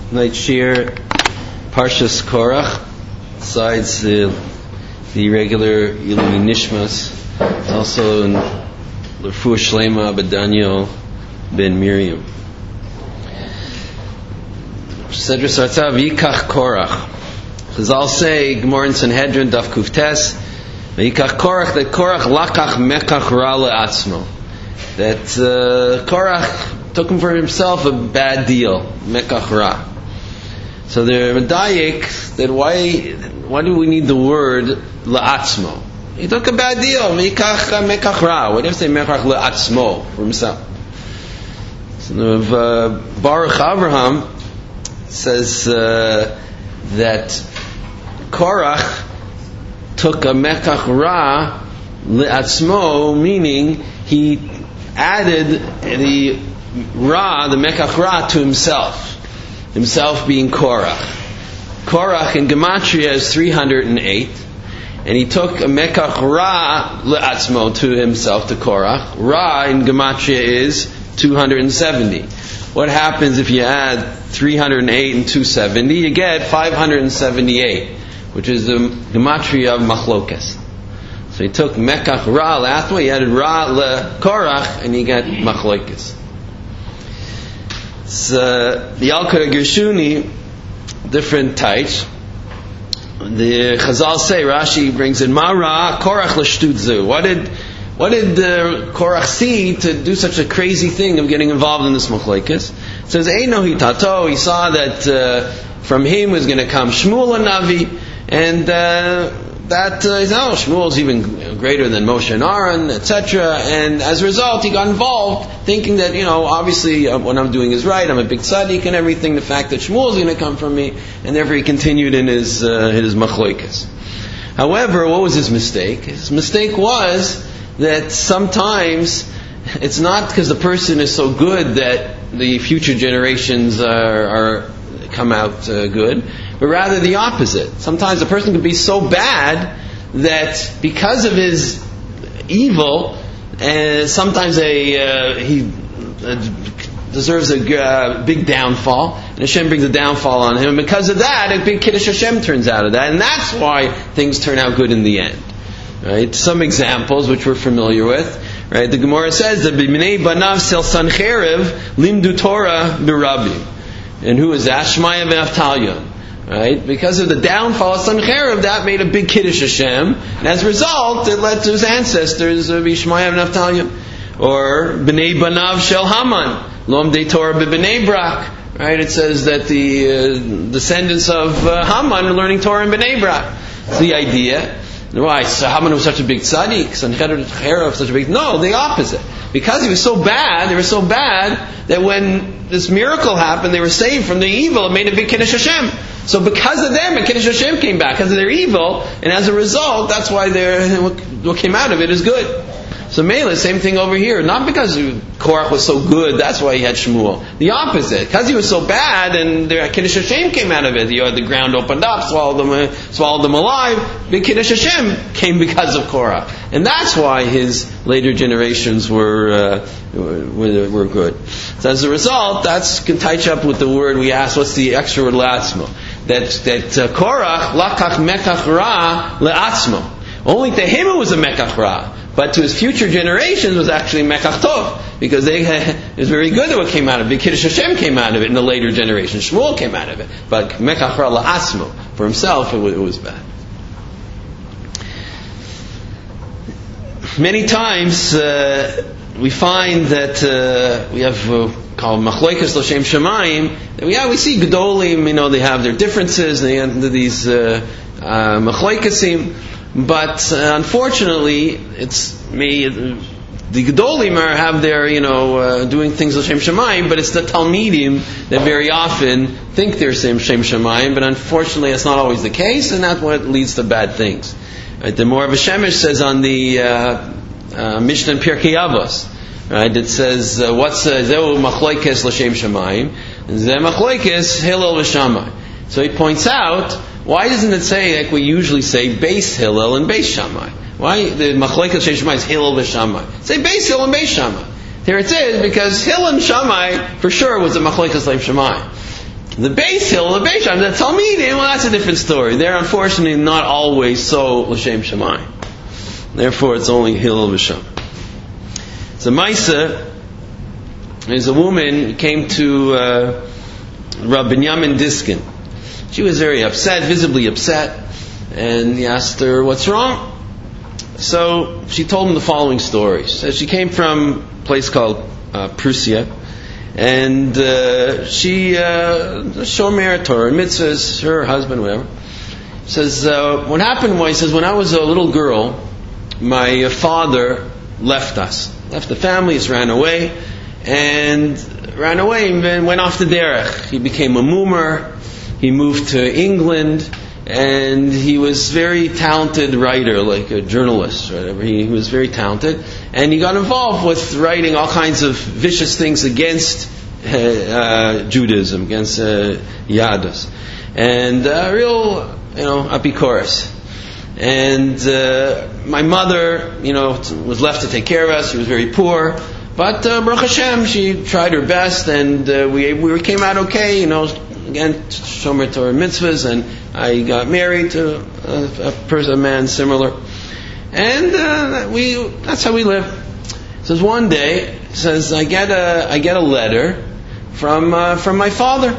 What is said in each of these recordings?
Night Shir, Parshas Korach, besides the regular Ilui Nishmas, also in L'Refuah Shlema Daniel ben Miriam. Sedrus Artav Yikach Korach. Chazal say, Gemara in Sanhedrin, Daf Kuftes, Yikach Korach, that Korach lakach mekach ra le'atzmo. That Korach took him for himself a bad deal, mekach ra. So the Medayik, that why do we need the word le'atzmo? He took a bad deal, mekach ra. What if they mekach le'atzmo, for himself? So Baruch Avraham says that Korach took a mekach ra le'atzmo, meaning he added the mekach ra to himself being Korach. Korach in Gematria is 308, and he took a mekach ra le'atzmo to himself, to Korach. Ra in Gematria is 270. What happens if you add 308 and 270? You get 578, which is the Gematria of Machlokes. So he took mekach ra le'atzmo, he added ra le'korach, and he got Machlokes. The Al-Qura Gershuni, different types. The Chazal say, Rashi brings in Mara Korach l'shtutzu. What did Korach see to do such a crazy thing of getting involved in this machlokes? It says Eino hitato. He saw that from him was going to come Shmuel Navi, and Shmuel is even greater than Moshe and Aaron, etc. And as a result, he got involved, thinking that obviously what I'm doing is right. I'm a big tzaddik and everything. The fact that Shmuel is going to come from me, and therefore he continued in his machlokes. However, what was his mistake? His mistake was that sometimes it's not because the person is so good that the future generations are come out good, but rather the opposite. Sometimes a person can be so bad that because of his evil, sometimes he deserves a big downfall, and Hashem brings a downfall on him. And because of that, a big Kiddush Hashem turns out of that, and that's why things turn out good in the end. Right? Some examples which we're familiar with. Right? The Gemara says that b'minei banav sel Sancheiriv limdu Torah b'Rabbi. And who is that? Shmaya ben Avtalyon. Right? Because of the downfall of Sancheiriv, that made a big Kiddush Hashem, and as a result, it led to his ancestors, Shmaya ben Avtalyon. Or b'nei banav shel Haman lomdei Torah b'bnei Brak. Right? It says that the descendants of Haman are learning Torah in Bnei Brak. It's the idea. Why? So Haman was such a big tzaddik, Sancheiriv was such a big... No, the opposite. Because he was so bad, they were so bad, that when this miracle happened, they were saved from the evil, it made a big Kiddush Hashem. So because of them, a Kiddush Hashem came back, because of their evil, and as a result, that's why what came out of it is good. So Mela, same thing over here. Not because Korach was so good, that's why he had Shmuel. The opposite. Because he was so bad, and the Kiddush Hashem came out of it. The ground opened up, swallowed them alive. Big Kiddush Hashem came because of Korach. And that's why his later generations were good. So as a result, that's can touch up with the word we asked, what's the extra word le'atzmo? That Korach, lakach mekach ra le'atzmo. Only to him it was a mekach ra. But to his future generations was actually mekach tov, because it was very good that what came out of it. Kiddush Hashem came out of it in the later generation. Shmuel came out of it. But mekach ra la'asmo, for himself, it was bad. Many times we find that we have called machlokes l'shem shamayim. We see gedolim. They have their differences. They end these machlokesim. But unfortunately, it's me. The Gedolim have their, doing things l'shem shamayim, but it's the Talmidim that very often think they're Shem shamayim. But unfortunately, that's not always the case, and that's what leads to bad things. Right? The Morav Shemesh says on the Mishnah in Pirkei Avos, right? It says, "What's zeu machlokes l'shem shamayim? Zeh machlokes hillel v'shamai." So he points out, why doesn't it say, like we usually say, Beis Hillel and Beis Shammai? Why the Machlokes Shem Shammai is Hillel v'Shammai? Say Beis Hillel and Beis Shammai. Here it is, because Hillel and Shammai, for sure, was the Machlokes Shem Shammai. The Beis Hillel, the Beis Shammai, the Talmidim, well, that's a different story. They're unfortunately not always so l'shem shamayim. Therefore, it's only Hillel v'Shammai. So Maisa, there's a woman who came to Rabbi Binyamin Diskin. She was very upset, visibly upset, and he asked her, "What's wrong?" So she told him the following story. She said she came from a place called Prussia, and she shomer Torah, mitzvahs, her husband, whatever. Says what happened was, he says, when I was a little girl, my father left us, left the family, just ran away and went off the derech. He became a mumer. He moved to England, and he was a very talented writer, like a journalist or whatever. He was very talented, and he got involved with writing all kinds of vicious things against Judaism, against Yadus, and real, apikoros. And my mother, was left to take care of us. She was very poor, but Baruch Hashem, she tried her best, and we came out okay. Again, shomer Torah mitzvahs, and I got married to a man similar, and that's how we live. It says one day, it says I get a letter from my father,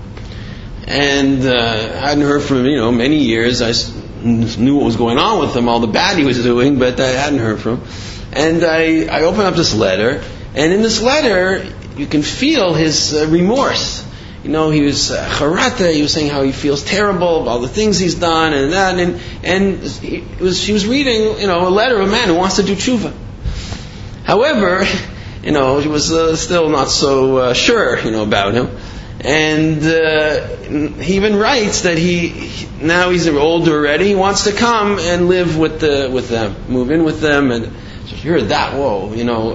and I hadn't heard from him, many years. I knew what was going on with him, all the bad he was doing, but I hadn't heard from him. And I open up this letter, and in this letter you can feel his remorse. He was charata. He was saying how he feels terrible about all the things he's done and that, and she was reading, a letter of a man who wants to do tshuva. However, she was still not so sure, about him, and he even writes that now he's older already. He wants to come and live with them, move in with them, and so she heard that. Whoa,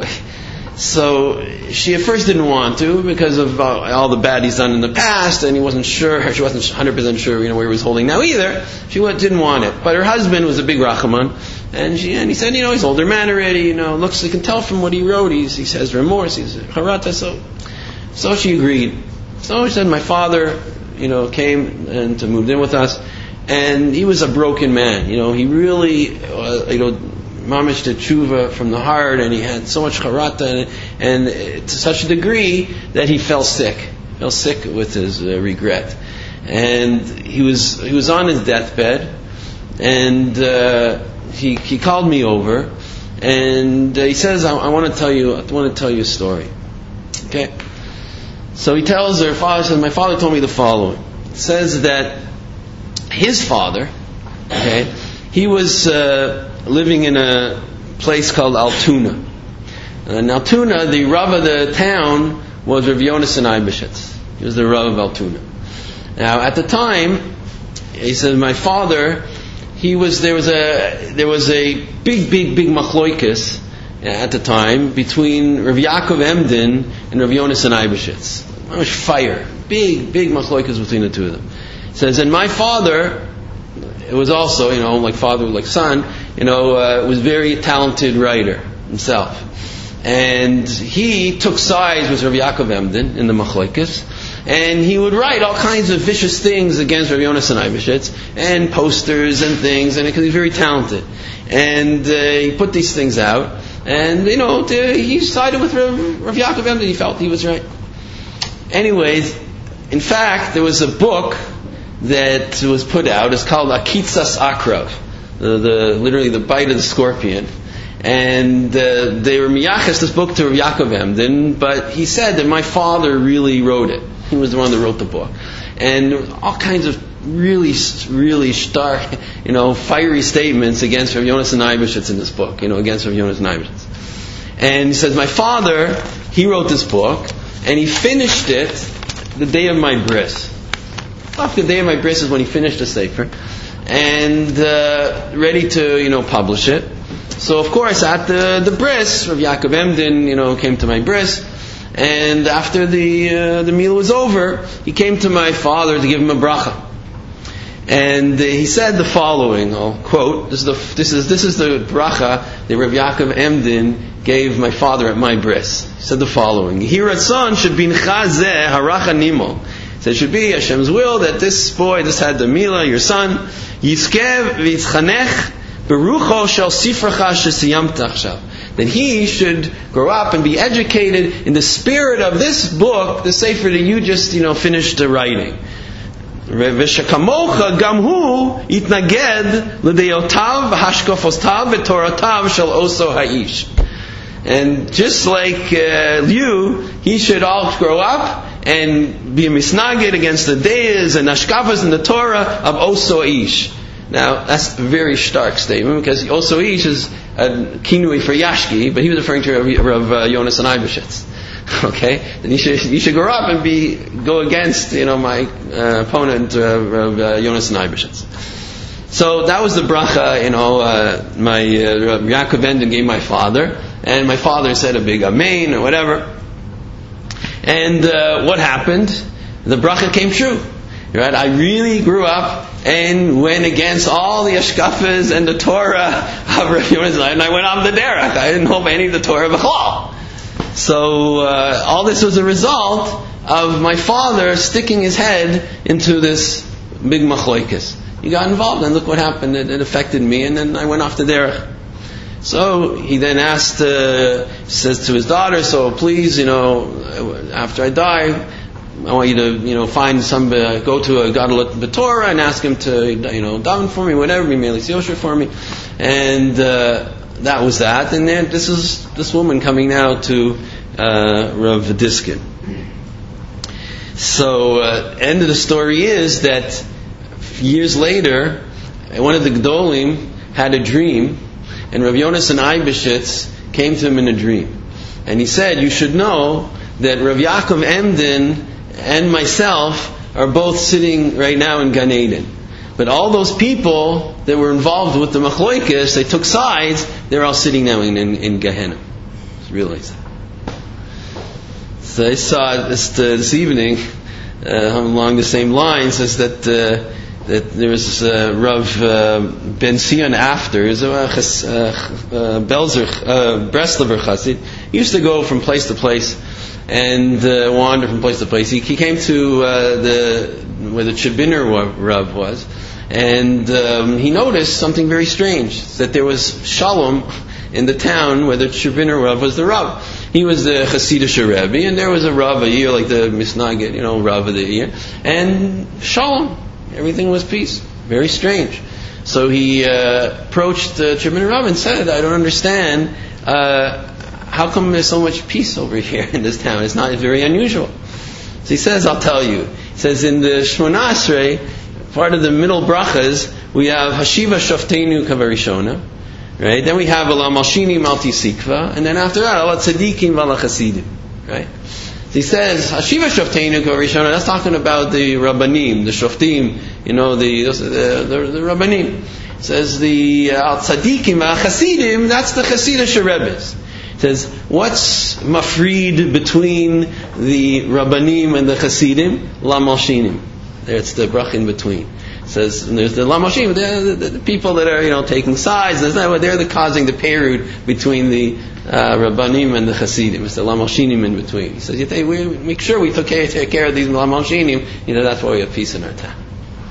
So she at first didn't want to because of all the bad he's done in the past, and she wasn't 100% sure, where he was holding now either. She didn't want it. But her husband was a big Rachaman, and he said, he's older man already, you can tell from what he wrote, he says remorse, he's charata, so she agreed. So she said, my father, came and moved in with us, and he was a broken man, he really, mamish did tshuva from the heart, and he had so much charata, and to such a degree that he fell sick with his regret, and he was on his deathbed, and he called me over, and he says, I want to tell you a story. Okay, so he tells her father, says, my father told me the following. It says that his father, he was living in a place called Altoona. In Altoona, the Rav of the town was Rav Yonasan Eibeshitz. He was the Rav of Altoona. Now, at the time, he said, my father, there was a big machloikus at the time between Rav Yaakov Emden and Rav Yonasan Eibeshitz. There was fire, big machloikus between the two of them. It says, and my father, it was also, like father, like son, was a very talented writer himself. And he took sides with Rav Yaakov Emden in the Machlokes, and he would write all kinds of vicious things against Rav Yonasan Eibeshitz, and posters and things, and because he's very talented. And he put these things out, and he sided with Rav Yaakov Emden. He felt he was right. Anyways, in fact, there was a book that was put out. It's called Akitzas Akrav, literally the bite of the scorpion. And they were miyaches this book to Rav Yaakov Emden, but he said that my father really wrote it. He was the one that wrote the book, and there was all kinds of really stark, fiery statements against Rav Yonasan Eibeshitz in this book, against Rav Yonasan Eibeshitz. And he says, my father, he wrote this book, and he finished it the day of my bris. The day of my bris is when he finished the sefer, and ready to publish it. So of course at the bris, Rav Yaakov Emden came to my bris, and after the meal was over, he came to my father to give him a bracha, and he said the following. I'll quote. This is the bracha that Rav Yaakov Emden gave my father at my bris. He said the following: Yehiratzon shebincha zeh haracha nimo So it should be Hashem's will that this boy, this Hadamila, your son, Yizkev v'yitzchanech berucho shel sifracha shesiyamta achshav. That he should grow up and be educated in the spirit of this book, the sefer that you just, finished writing. V'shekamocha gamhu itnaged l'deyotav v'hashkofostav v'toratav shel oso ha'ish. And just like you, he should all grow up and be a misnagid against the deyas and ashkafas and the Torah of oso ha'ish. Now, that's a very stark statement, because Oso Ish is a kinui for Yashki, but he was referring to Rav Yonasan Eibeshitz. Okay? Then you should grow up and go against, my opponent, Rav Yonasan Eibeshitz. So that was the bracha, my Yaakov Enden gave my father, and my father said a big amen or whatever. And what happened? The bracha came true. Right? I really grew up and went against all the Ashkafas and the Torah of Rav Yonasan, and I went on the derech. I didn't hold any of the Torah b'chlal. So all this was a result of my father sticking his head into this big machlokes. He got involved, and look what happened. It affected me, and then I went off the derech. So he then says to his daughter, so please, after I die, I want you to, find go to a Gadol B'Torah and ask him to, daven for me, whatever, be Melis Yosher for me. And that was that. And then this woman coming now to Rav Diskin. So, end of the story is that years later, one of the Gedolim had a dream, and Rav Yonasan Eibeshitz came to him in a dream. And he said, you should know that Rav Yaakov Emden and myself are both sitting right now in Gan Eden. But all those people that were involved with the machlokes, they took sides, they're all sitting now in Gehenna. Just realize that. So I saw this evening, along the same lines, is that there was Rav Ben Sion after, is a Breslover Chassid. He used to go from place to place and wander from place to place. He came to where the Chibiner Rav was, and he noticed something very strange, that there was Shalom in the town where the Chibiner Rav was the Rav. He was the Hasidic Rebbe, and there was a Rav a year, like the Misnagid, Rav of the year, and Shalom. Everything was peace. Very strange. So he approached Chibiner Rav and said, I don't understand, how come there's so much peace over here in this town? It's very unusual. So he says, I'll tell you. He says, in the Shmona Esrei, part of the middle brachas, we have Hashiva Shoftenu Kavarishona, right? Then we have Ala Malshini Malti Sikva, and then after that, Ala Tzadikim Vala Chasidim, right? So he says, Hashiva Shoftenu Kavarishona, that's talking about the Rabbanim, the Shoftim, the Rabbanim. He says, the Al Tzadikim Vala Chasidim, that's the Hasidic Rebbes. Says, what's mafrid between the Rabbanim and the Hasidim? La Malshinim. There's the brach in between. It says, and there's the La Malshinim, the people that are, taking sides. They're the causing the perud between the Rabbanim and the Hasidim. It's the La Malshinim in between. He says, we make sure we take care of these La Malshinim. That's why we have peace in our town.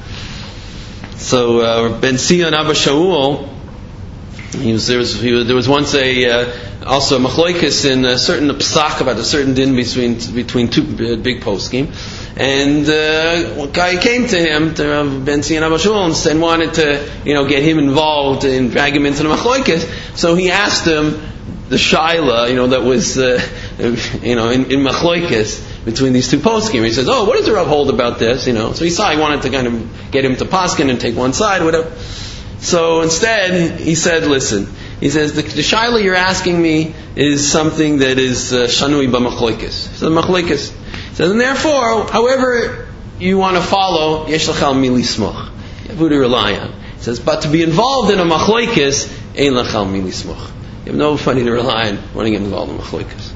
So Ben Sion Abba Shaul, there was once also a machlokes in a certain psak about a certain din between two big poskim, and one guy came to him, to Ben Sion Abba Shaul, and wanted to get him involved and drag him into the machlokes. So he asked him the shaila that was in machlokes between these two poskim. He says, what does the Rav hold about this? So he saw he wanted to kind of get him to paskin and take one side, whatever. So instead, he said, listen, he says, the shaila you're asking me is something that is shanui b'machlokes. So the machlokes. He says, and therefore, however you want to follow, yesh lachal mili smoch. You have who to rely on. He says, but to be involved in a machlokes, ein lachal mili smoch. You have nobody to rely on when you get involved in machlokes.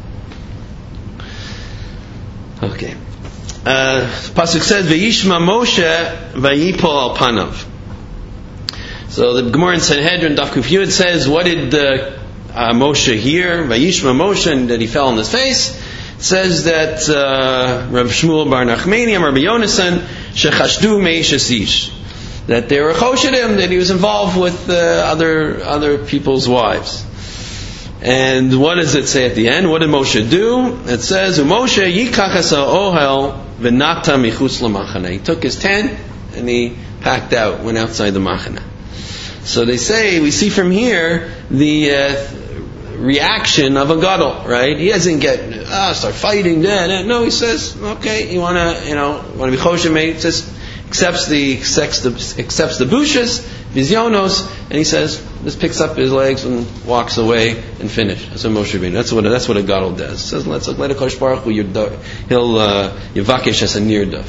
Okay. Pasuk says, V'yishma Moshe v'yipol al panav. So the Gemara in Sanhedrin, Daf Kuf Yud says, what did Moshe hear? Vayishma Moshe, and that he fell on his face. It says that Rav Shmuel Bar Nachmani and Rabbi Yonasan shechashdu meishes ish, that they were choshedim, that he was involved with other people's wives. And what does it say at the end? What did Moshe do? It says, Moshe yikach asa ohel v'nata michutz lamachana. He took his tent and he packed out, went outside the machana. So they say, we see from here the reaction of a gadol, right? He doesn't get start fighting. No, he says, okay, you want to be choshedim. He just accepts the bushas, vizyonos, and he says, just picks up his legs and walks away and finish. That's what Moshe Rabbeinu. That's what a gadol does. He says, let a Kosh Baruch Hu, he'll yivakesh as a nirdov.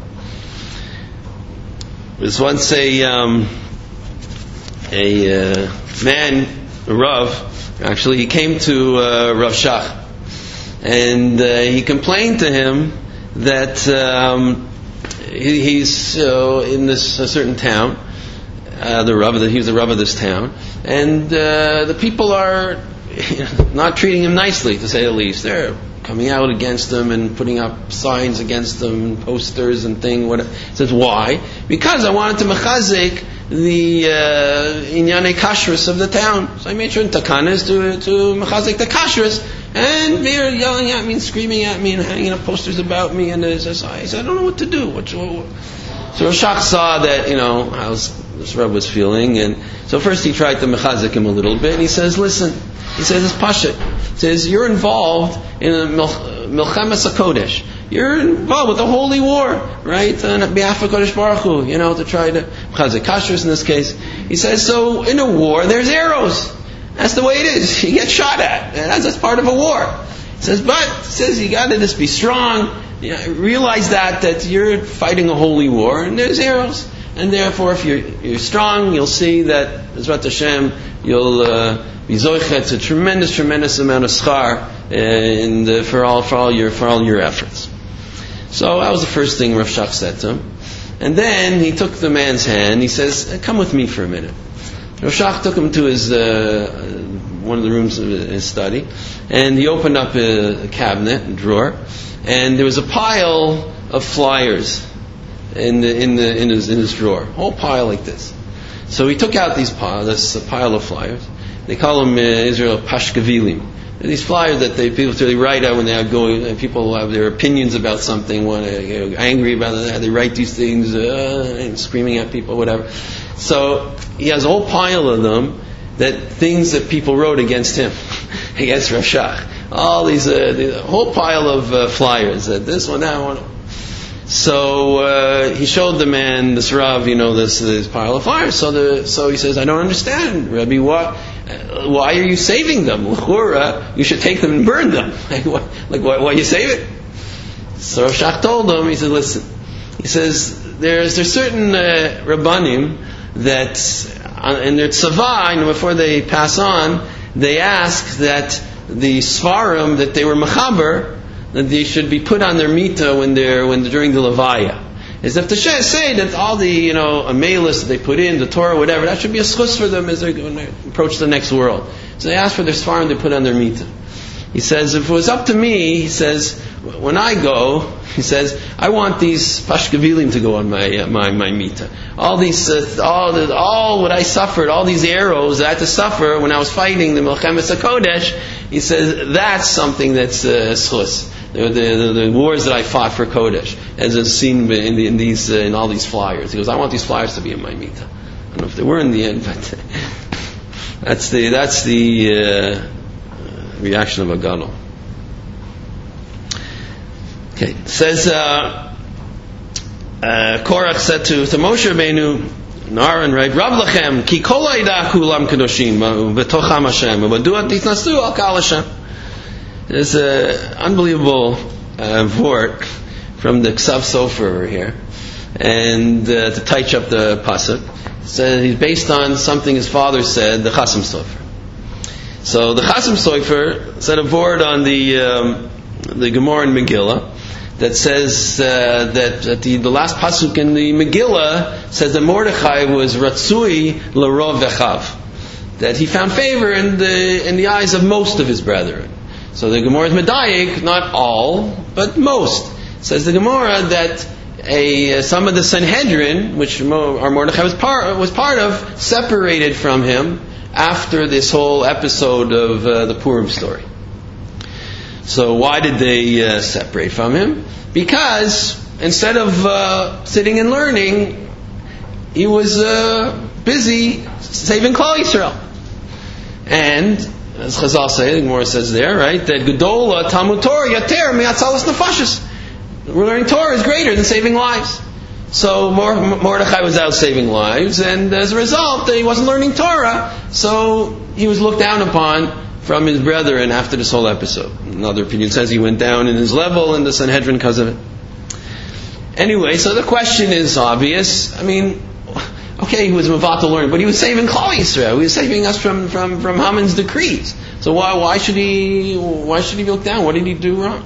There's once a man, a Rav. Actually, he came to Rav Shach, and he complained to him that he's in this certain town. He was the Rav of this town, and the people are not treating him nicely, to say the least. They're coming out against him and putting up signs against him, and posters and things. He says, why? Because I wanted to mechazik the inyane kashrus of the town. So I made sure takanas to mechazik the kashrus, and they're yelling at me and screaming at me and hanging up posters about me. And I said, I don't know what to do. So Roshach saw that, how this Reb was feeling, and so first he tried to mechazik him a little bit, and he says, listen, he says, it's pashut. He says, you're involved in a milchemes HaKodesh. You're involved with the holy war, right? On behalf of Kodesh Baruch Hu, to try to mechazik kashrus in this case. He says, so in a war, there's arrows. That's the way it is. You get shot at. And that's part of a war. He says, you got to just be strong. Realize that you're fighting a holy war, and there's arrows. And therefore, if you're strong, you'll see that Bezrat Hashem, you'll be zoichet to tremendous amount of schar for all your efforts. So that was the first thing Rav Shach said to him. And then he took the man's hand. He says, "Come with me for a minute." Rav Shach took him to his one of the rooms of his study, and he opened up a cabinet, a drawer, and there was a pile of flyers in his drawer, a whole pile like this. So he took out this pile of flyers. They call them Israel pashkavilim. These flyers that people write out when they are going. People have their opinions about something, angry about it. They write these things, and screaming at people, whatever. So he has a whole pile of them, things that people wrote against him, against Rav Shach. All these, a whole pile of flyers. This one, that one. So he showed the man, this Rav, this pile of flyers. So he says, I don't understand, Rabbi. Why are you saving them? You should take them and burn them. Why you save it? So Rav Shach told him. He said, listen. He says there's certain rabbanim that in their tzava, before they pass on, they ask that the svarim that they were mechaber, that they should be put on their mita when during the levaya. Is if the Sheh say that all the amelis that they put in, the Torah, whatever, that should be a schus for them as they're going to approach the next world. So they ask for their svarim to put on their mita. He says, if it was up to me, he says, when I go, he says, I want these pashkavilim to go on my mita. All these, all what I suffered, all these arrows I had to suffer when I was fighting the Melchemes HaKodesh, he says, that's something that's schus. The wars that I fought for Kodesh, as is seen in all these flyers. He goes, I want these flyers to be in my mita. I don't know if they were in the end, but that's the reaction of a gadol. Okay, it says Korach said to Moshe Rabbeinu, Aaron, right? Rav lachem ki kol ha'ida kulam kadoshim v'tocham Hashem v'duat titnasu al kal Hashem. There's an unbelievable vort from the Ksav Sofer over here, and to touch up the pasuk. So he's based on something his father said, the Chasam Sofer. So the Chasam Sofer said a vort on the Gemara in Megillah that says that the last pasuk in the Megillah says that Mordechai was Ratzui L'Rov Vechav, that he found favor in the eyes of most of his brethren. So the Gemara is medayik, not all, but most. Says the Gemara that some of the Sanhedrin, which Mordechai was part of, separated from him after this whole episode of the Purim story. So why did they separate from him? Because instead of sitting and learning, he was busy saving Klal Yisrael. And as Chazal say, the Gemara says there, right, that Gedola Talmud Torah Yater Me'atzalas Nefashis. Learning Torah is greater than saving lives. So Mordechai was out saving lives, and as a result, he wasn't learning Torah, so he was looked down upon from his brethren after this whole episode. Another opinion says he went down in his level in the Sanhedrin because of it. Anyway, so the question is obvious. I mean, okay, he was Mavatal learning, but he was saving Klal Yisrael. He was saving us from Haman's decrees. So why should he be looked down? What did he do wrong?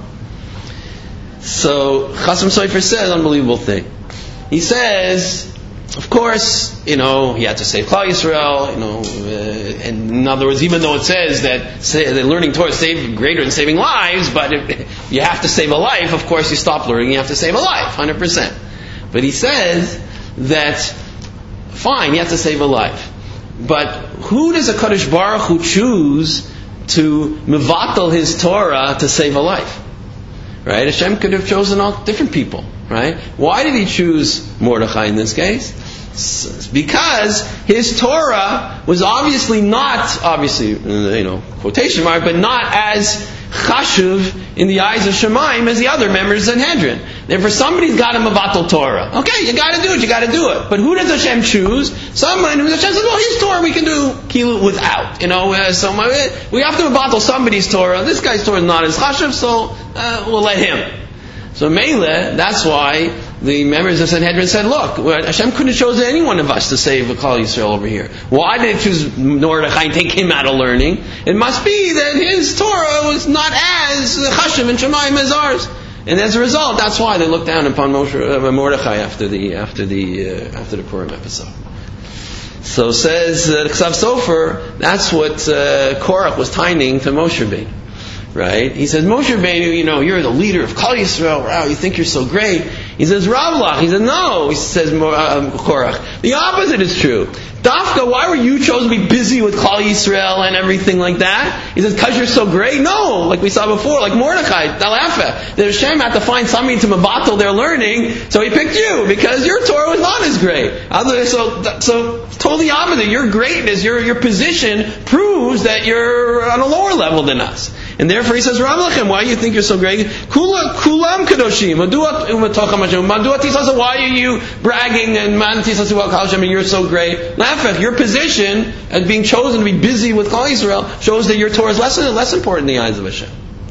So Chasam Sofer says, unbelievable thing. He says, of course, he had to save Klal Yisrael, and in other words, even though it says that learning Torah is greater than saving lives, but if you have to save a life, of course you stop learning, you have to save a life, 100%. But he says that, fine, you have to save a life. But who does a Kadosh Baruch Hu choose to mevatel his Torah to save a life? Right? Hashem could have chosen all different people. Right? Why did he choose Mordechai in this case? Because his Torah was obviously, quotation mark, but not as chashuv in the eyes of Shemaim as the other members of Sanhedrin. Therefore, somebody's got to mevatel Torah. Okay, you got to do it. But who does Hashem choose? Someone who Hashem says, well, his Torah we can do kilu without. We have to mevatel somebody's Torah. This guy's Torah is not as chashuv, so we'll let him. So Meileh, that's why the members of Sanhedrin said, look, Hashem couldn't have chosen any one of us to save Klal Yisrael over here. Why did it choose Mordechai and take him out of learning? It must be that his Torah was not as chashuv and Shemaim as ours. And as a result, that's why they looked down upon Mordechai after the Purim episode. So says Ksav Sofer, that's what Korach was taining to Moshe Rabbeinu. Right? He says, Moshe Rabbeinu, you're the leader of Klal Yisrael. Wow, you think you're so great. He says, Ravlach. He says, no. He says, Korach. The opposite is true. Dafka, why were you chosen to be busy with Klal Yisrael and everything like that? He says, because you're so great? No. Like we saw before, like Mordechai, Dalafa. The Hashem had to find somebody to mevatel their learning, so he picked you, because your Torah was not as great. So totally opposite. Your greatness, your position proves that you're on a lower level than us. And therefore he says, Rav Lechem, why do you think you're so great? Kulam kadoshim. Why are you bragging and you're so great? Lafech, your position as being chosen to be busy with Klal Yisrael shows that your Torah is less important in the eyes of Hashem.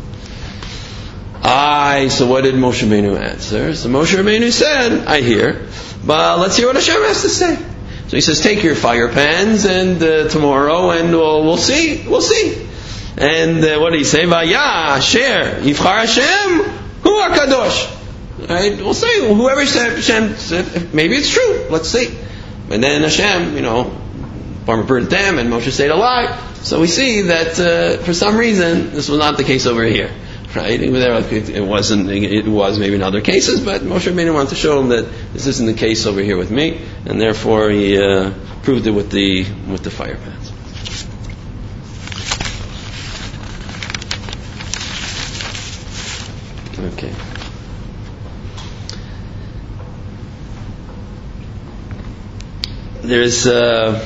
So what did Moshe Rabbeinu answer? So Moshe Rabbeinu said, I hear, but let's hear what Hashem has to say. So he says, take your fire pans and tomorrow, and we'll see. And what did he say? Vaya, Asher, Yivchar Hashem, Hu HaKadosh. Right? We'll say, whoever said Hashem, maybe it's true. Let's see. And then Hashem, Barma burned them, and Moshe stayed alive. So we see that for some reason this was not the case over here. Right? It was maybe in other cases, but Moshe Rabbeinu wanted to show him that this isn't the case over here with me, and therefore he proved it with the fire pans. Okay. There's a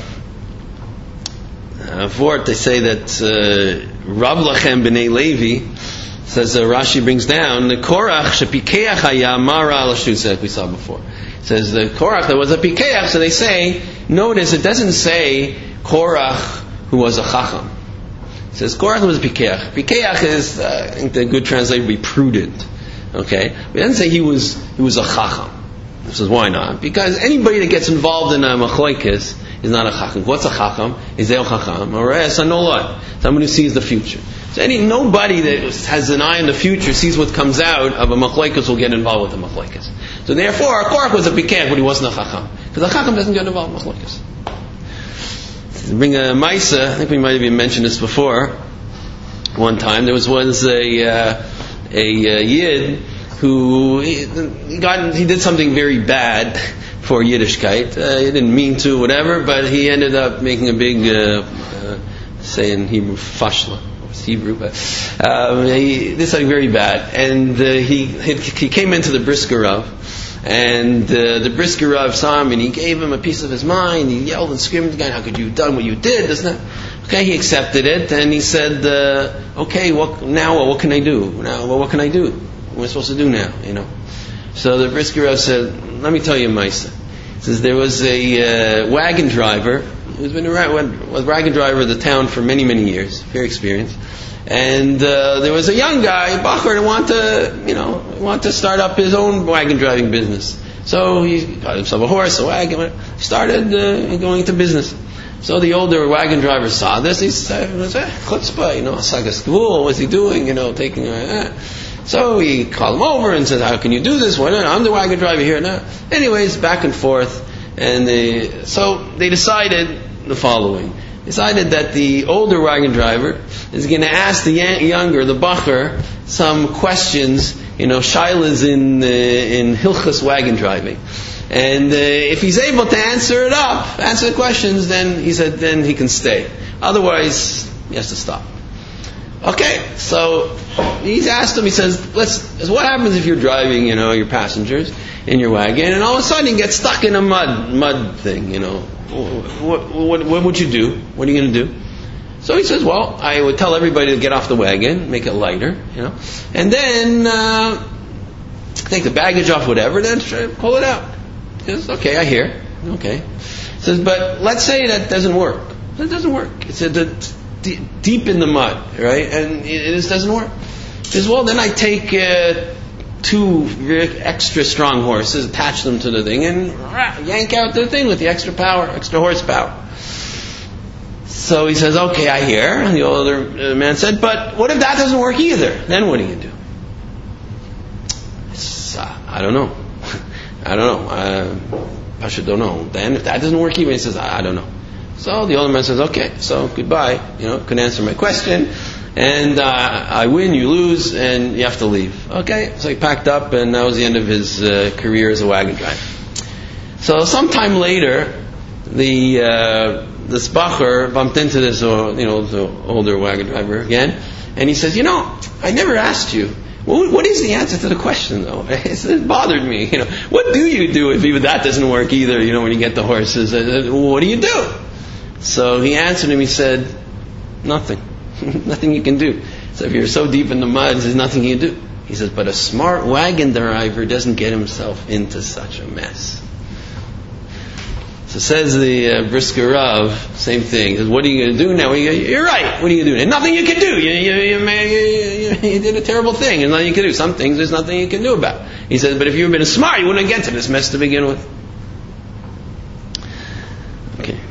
vort, they say that Rav Lachem b'nei Levi says, Rashi brings down, the Korach shepikeach haya mara al shutza, like we saw before. It says the Korach, there was a pikeach, so they say, notice it doesn't say Korach who was a chacham. It says Korach was a pikeach. Pikeach is, I think the good translation would be prudent. Okay? But it doesn't say he was a chacham. It says, why not? Because anybody that gets involved in a machlokes is not a chacham. What's a chacham? Is a chacham, or a sanolad, someone who sees the future. So nobody that has an eye on the future sees what comes out of a machlokes will get involved with the machlokes. So therefore, Korach was a pikeh, but he wasn't a chacham, because a chacham doesn't get involved in machlokes. To bring a Maisa, I think we might have even mentioned this before. one time there was a Yid who he did something very bad for Yiddishkeit. He didn't mean to, whatever, but he ended up making a big, say in Hebrew, fashla. It's Hebrew, but he did something very bad. And he came into the Brisker Rav, and the Brisker Rav saw him, and he gave him a piece of his mind. He yelled and screamed again, "How could you have done what you did?" Okay, he accepted it, and he said, "Okay, what can I do? What can I do? What am I supposed to do now?" So the Brisker Rav said, "Let me tell you, Maisa." He says there was a wagon driver who's been a wagon driver of the town for many, many years, very experienced. And there was a young guy, a bacher, who wanted to start up his own wagon driving business. So he got himself a horse, a wagon, started going into business. So the older wagon driver saw this. He said, "Chutzpah, Asagas Gvul, what's he doing? Taking." So he called him over and said, "How can you do this? I'm the wagon driver here now." Anyways, back and forth, and so they decided the following. Decided that the older wagon driver is going to ask the younger, the bacher, some questions, shaylas in Hilchas wagon driving. And if he's able to answer the questions, then he said, then he can stay. Otherwise, he has to stop. Okay, so he's asked him, he says, what happens if you're driving, your passengers in your wagon, and all of a sudden you get stuck in a mud thing, What would you do? What are you going to do? So he says, well, I would tell everybody to get off the wagon, make it lighter, and then take the baggage off, whatever, then try to pull it out. He says, okay, I hear. Okay. He says, but let's say that doesn't work. It doesn't work. It's deep in the mud, right? And it just doesn't work. He says, well, then I take 2 extra strong horses, attach them to the thing, and yank out the thing with the extra horsepower. So he says, okay, I hear. And the older man said, but what if that doesn't work either? Then what do you do? I don't know. Pasha don't know. Then if that doesn't work either, he says, I don't know. So the older man says, okay, so goodbye. Couldn't answer my question. And I win, you lose, and you have to leave. Okay, so he packed up, and that was the end of his career as a wagon driver. So sometime later, this bacher bumped into this, the older wagon driver again, and he says, I never asked you. What is the answer to the question, though? It bothered me. What do you do if even that doesn't work either? When you get the horses, what do you do? So he answered him. He said, nothing. Nothing you can do. So if you're so deep in the mud, there's nothing you do. He says, but a smart wagon driver doesn't get himself into such a mess. So says the Brisker Rav, same thing. He says, what are you going to do now? You're right. What are you doing? And nothing you can do. You did a terrible thing, and nothing you can do. Some things there's nothing you can do about. He says, but if you'd been smart, you wouldn't get to this mess to begin with. Okay.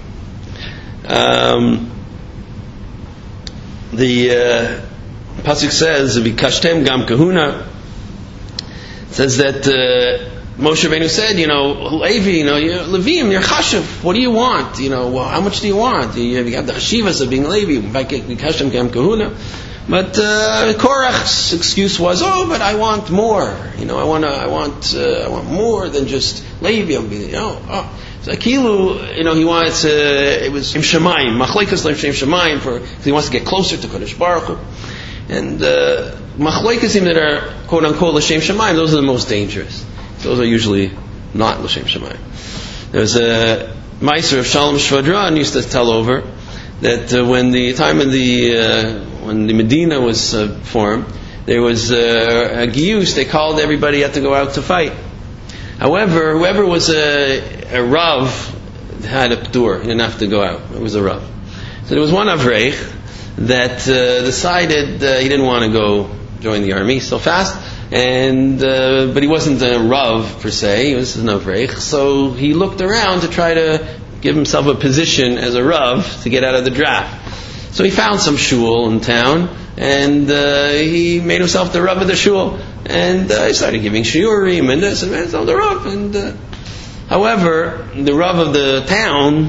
The pasuk says, "Vikashtem gam kahuna." It says that Moshe Rabbeinu said, Levi, Levim, you're chashuv. What do you want? How much do you want? You have the chashivas of being Levi. Vikashtem gam kahuna. But Korach's excuse was, but I want more. I want more than just Levi. So Akilu, he wanted it was Shem Shemayim, Machlekes Shem Shemayim, because he wants to get closer to Kodesh Baruch Hu. And Machlekes that are quote unquote L'Shem Shemayim, those are the most dangerous. Those are usually not L'Shem Shemayim. There's a Meiser of Shalom Shvadran used to tell over that when the time of when the Medina was formed, there was a Giyus. They called everybody had to go out to fight. However, whoever was a Rav had a p'tur. He didn't have to go out. It was a Rav. So there was one Avreich that decided he didn't want to go join the army so fast, but he wasn't a Rav per se. He was an Avreich. So he looked around to try to give himself a position as a Rav to get out of the draft. So he found some shul in town, and he made himself the Rav of the shul. And he started giving shiurim and this and that, so the Rav. And however, the Rav of the town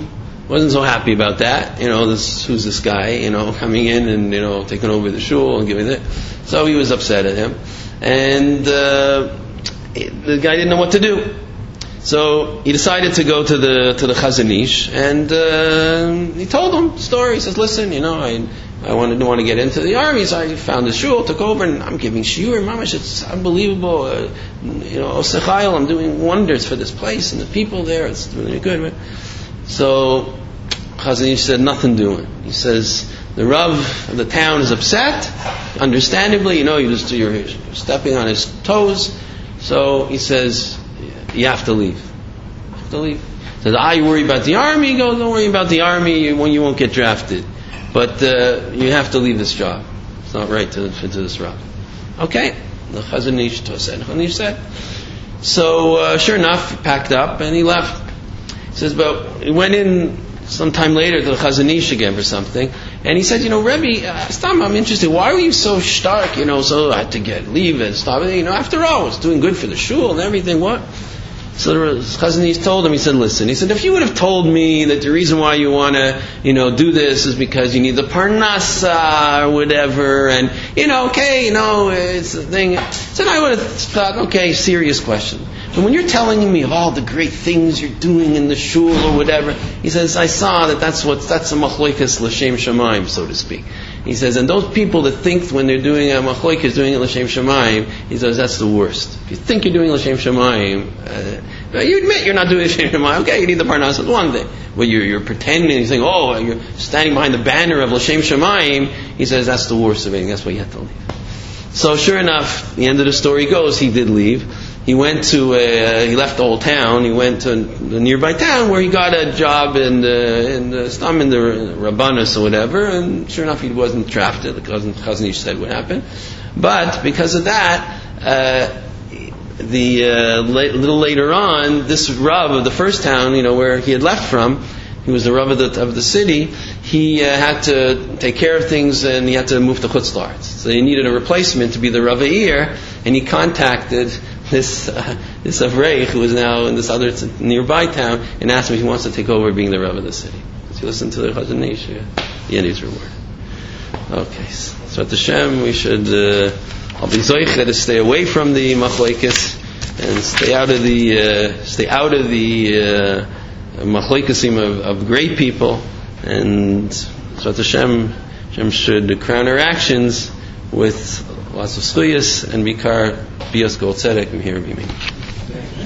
wasn't so happy about that. Who's this guy, coming in and, taking over the shul and giving it. So he was upset at him. And the guy didn't know what to do. So he decided to go to the Chazon Ish, and he told him the story. He says, listen, I didn't want to get into the army, so I found the shul, took over, and I'm giving shiur, mamash, it's unbelievable. Osechayil, I'm doing wonders for this place and the people there. It's really good. Right? So Chazon Ish said, nothing doing. He says, the Rav of the town is upset, understandably. You're stepping on his toes. So he says, you have to leave. You have to leave. He says, you worry about the army? He goes, don't worry about the army, you won't get drafted. But you have to leave this job. It's not right to this Rav. Okay. The Chazon Ish said. So sure enough, he packed up and he left. He says, but he went in sometime later to the Chazon Ish again for something, and he said, Rebbe, I'm interested. Why were you so stark? So I had to leave and stop. After all, it's doing good for the shul and everything. What? So the Chazon Ish told him. He said, listen. He said, if you would have told me that the reason why you want to, do this is because you need the parnasa or whatever, and it's the thing. So I would have thought, okay, serious question. But when you're telling me of all the great things you're doing in the shul or whatever, he says, I saw that's a machloikas l'shem shamayim, so to speak. He says, and those people that think when they're doing a machloikas, doing it l'shem shamayim, he says, that's the worst. If you think you're doing l'shem shamayim, you admit you're not doing l'shem shamayim, okay, you need the parnas, that's one thing. But you're pretending, you're saying, you're standing behind the banner of l'shem shamayim, he says, that's the worst of it, that's why you have to leave. So sure enough, the end of the story goes, he did leave. He left the whole town. He went to the nearby town where he got a job in the Rabbanus or whatever. And sure enough, he wasn't drafted. The Chazon Ish said what happened. But because of that, little later on, this Rav of the first town, where he had left from, he was the Rav of the city. He had to take care of things, and he had to move to Chutz La'aretz. So he needed a replacement to be the Rav Eir, and he contacted this Avreich, who is now in this other nearby town, and asked him if he wants to take over being the Rav of the city. So you listen to the Chazon Ish, the end of his reward. Okay, so at the Shem, we should I'll be zoiche to stay away from the machlokes and stay out of the machlokesים of great people, and so at the Shem should crown our actions with lots of schuyas and bikar bios gold tzedek from here.